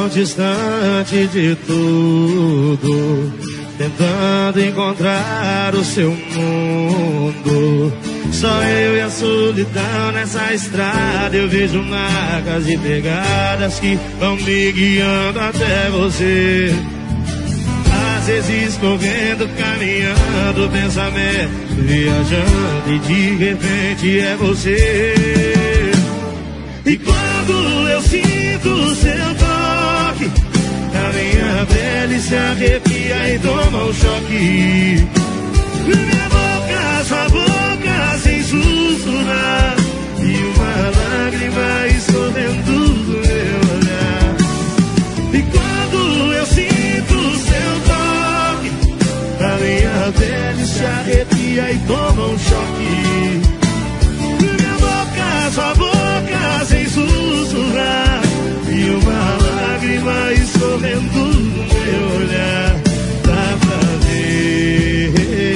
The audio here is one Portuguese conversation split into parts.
distante de tudo, tentando encontrar o seu mundo. Só eu e a solidão nessa estrada. Eu vejo marcas e pegadas que vão me guiando até você. Às vezes correndo, caminhando, pensamento viajando, e de repente é você. E quando eu sinto o seu toque, a minha pele se arrepia e toma um choque. Minha boca, sua boca sem sussurrar, e uma lágrima escorrendo do meu olhar. E quando eu sinto o seu toque, a minha pele se arrepia e toma um choque. Minha boca, sua boca sem sussurrar, e uma lágrima escorrendo no meu olhar. Dá pra ver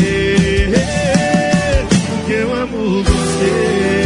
que eu amo você.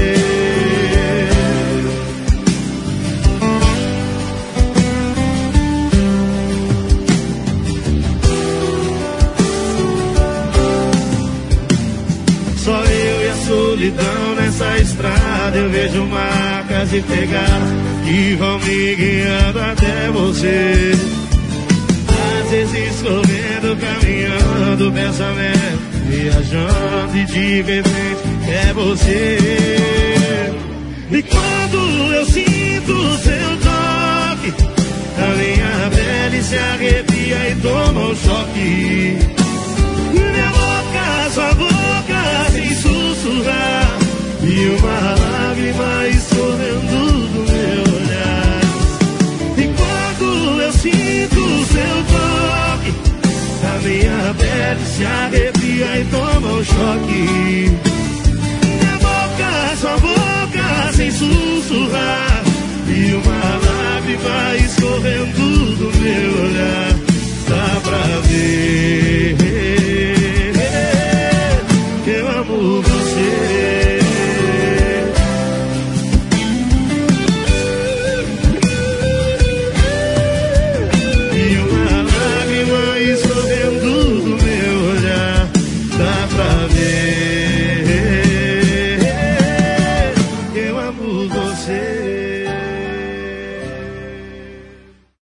Só eu e a solidão nessa estrada. Eu vejo marcas e pegadas que vão me guiando até você. Às vezes correndo, caminhando, pensamento viajando, e de repente é você. E quando eu sinto o seu toque, a minha pele se arrepia e toma um choque. Minha boca, sua boca sem sussurrar, e uma lágrima escorrendo do meu olhar. E quando eu sinto o seu toque, a minha pele se arrepia e toma um choque.